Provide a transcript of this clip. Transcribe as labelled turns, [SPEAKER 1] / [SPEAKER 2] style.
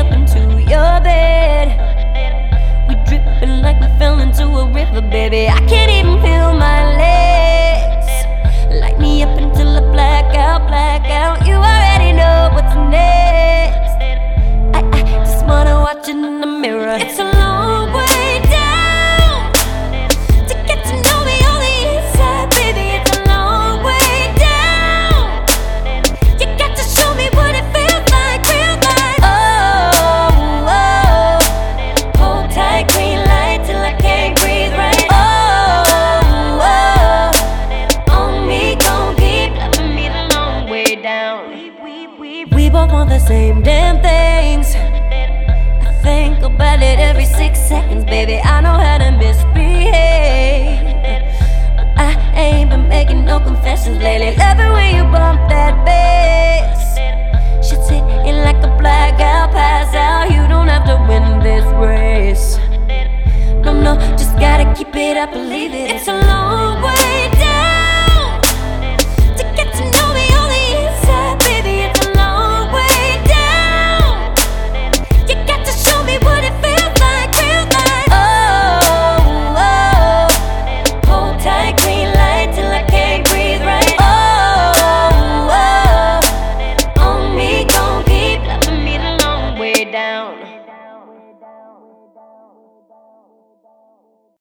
[SPEAKER 1] up into your bed. We dripping like we fell into a river, baby. I can't even feel my legs. Light me up until I black out. You already know what's next. I just wanna watch it in the mirror. It's a long way down to get to know me on the inside, baby. It's a long way down. You got to show me what it feels like, real life. Oh, oh, hold tight, green light till I can't breathe right. Oh, oh, on me, gon' keep loving me the long way down. We both want the same damn things. I think about it every 6 seconds, baby. I know how to misbehave, but I ain't been making no confessions lately.